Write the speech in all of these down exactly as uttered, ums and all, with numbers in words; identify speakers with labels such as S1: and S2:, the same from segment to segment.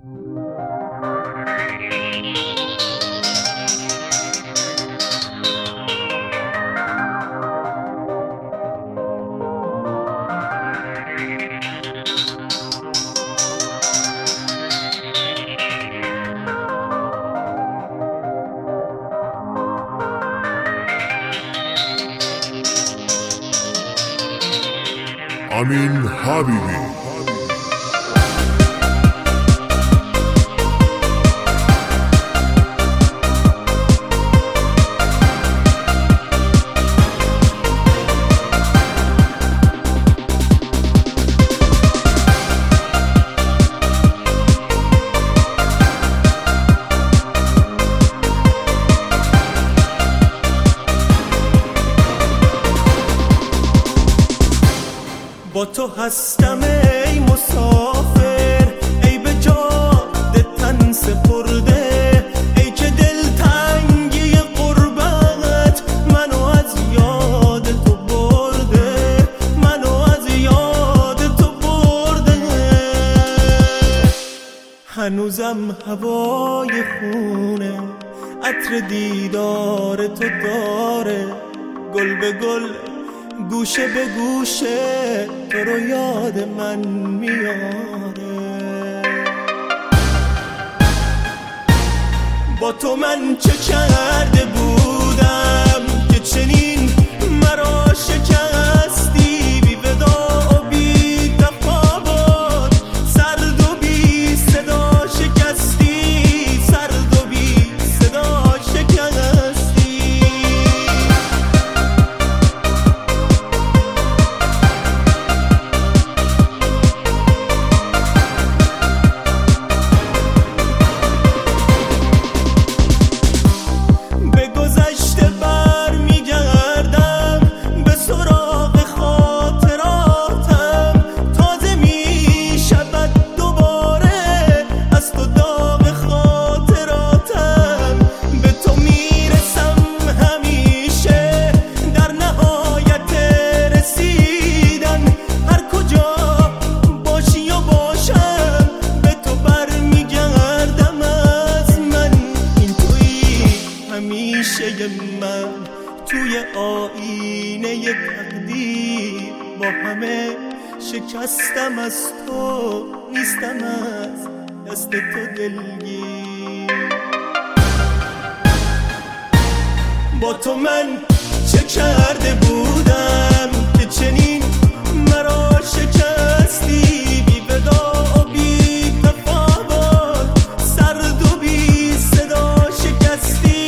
S1: امین حبیبی.
S2: با تو هستم ای مسافر، ای به جاده تن سپرده، ای که دلتنگی غربت منو از یاد تو برده، منو از یاد تو برده. هنوزم هوای خونه عطر دیدار تو داره، گل به گل گوشه به گوشه تو رو یاد من میاره. با تو من چه کرده بودم که چنین مرا شکستی، بی ودا و بی تفاوت، سرد و بی صدا شکستی، سرد و بی صدا شکستی. من توی آینه تقدیر با همه شکستم، از تو نیستم، از دست تو دلگیر. با تو من چه کرده بودم که چنین مرا شکستی، بی ودا و بی تفاوت، سرد و بی صدا شکستی،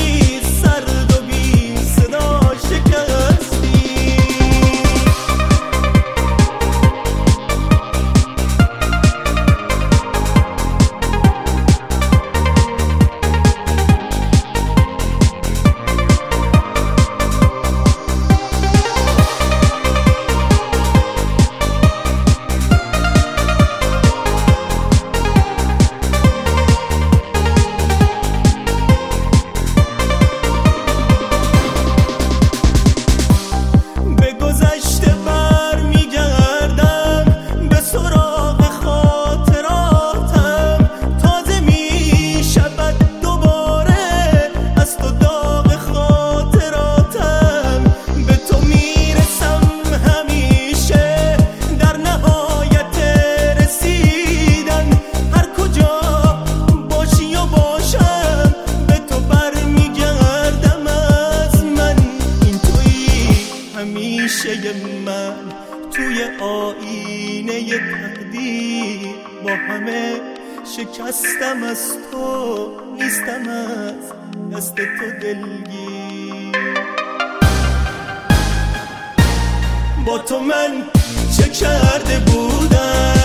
S2: من توی آینه تقدیر با همه شکستم، از تو نیستم، از دست تو دلگیر. با تو من چه کرده بودم